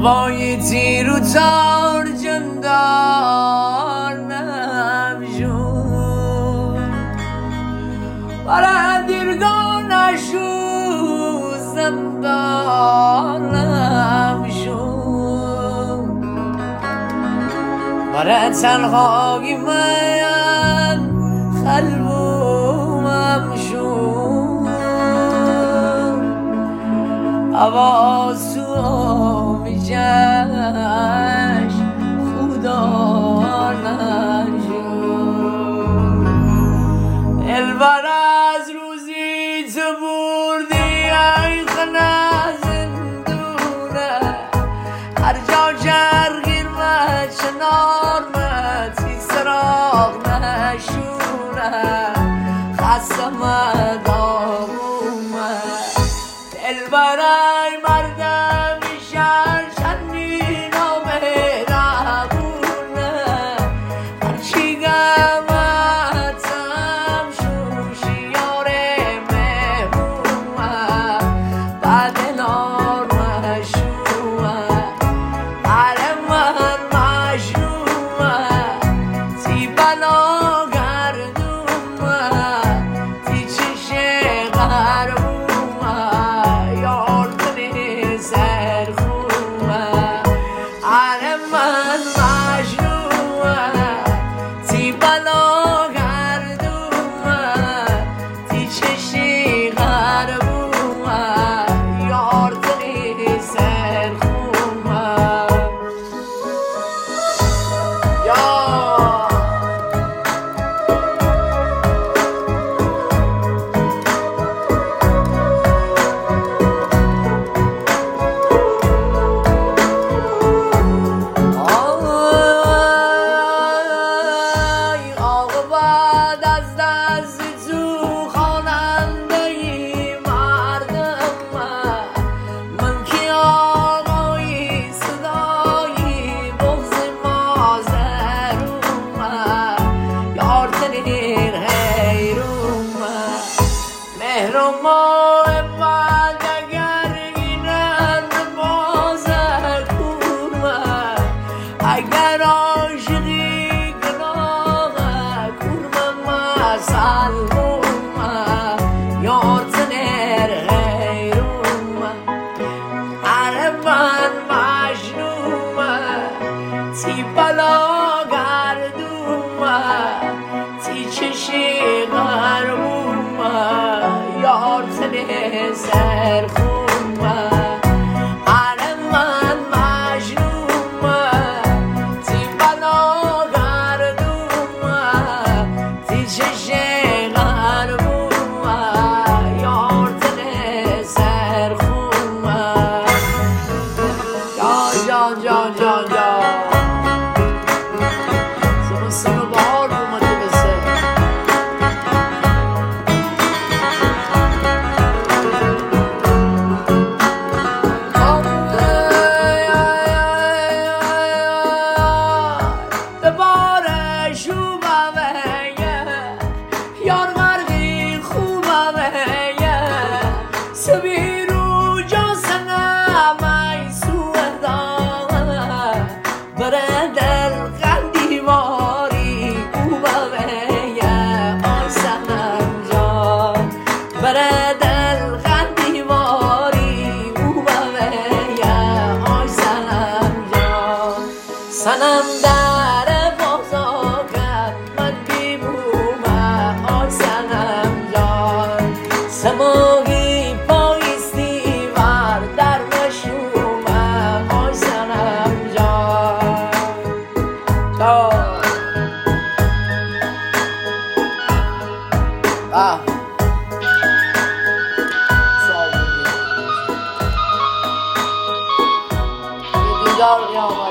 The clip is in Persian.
هوای تیر و تار جندار نمشون برای دیرگاه نشو زندار نمشون برای تنهایی من خلومم شون آواز تو آبی جشن خدا نشون دلبر از روزی تو بردی ای خنه زندونه هر جا جرگیر و چنار متی سراغ نشونه خستم دارومه دلبر ای مردم شهر چندین آمهربونه هرچی گمتم شوشیار مهمومه بعد نار مشرومه حرم من مشرومه تی بلا گردومه تی چش غربومه یار کنی سرخومه حرم من مشرومه تی بلا گردومه تی چش غربومه یار کنی سرخومه یا آقا بعد از دست تو خواننده ای مردم من که آقایی صدایی بغض مازرومه یار تنیر حیرومه مهر و محبت اگر گیرند بازکومه اگر عاشقی گناه کورمه مسلمومه یار تنیر حیرومه حرم من مجنومه تی بلا گردومه تی چشی غربومه یار تنیر سرخومه حرم من مجنومه تی بلا گردومه تی چشی غربومه یار تنیر سرخومه جان سمو بهار اومده بسه ببارش اومده یار غرقی خوبه سبی رو جا سنم ای سوهدان بره دل قندیواری خوبه آی سنم جان بره دل قندیواری خوبه آی سنم جان سنم در بازاکت من بیمومه آی سنم جان سماگی پایستی ور در مشومه آی سنم جان اینجا رو